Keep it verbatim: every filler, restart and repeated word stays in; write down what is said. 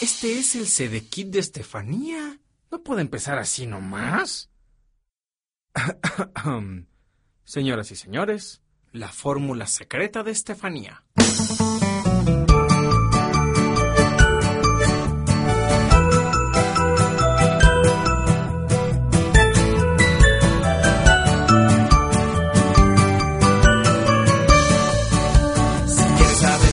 Este es el Sedekit de Estefanía. ¿No puede empezar así nomás? Señoras y señores, la fórmula secreta de Estefanía.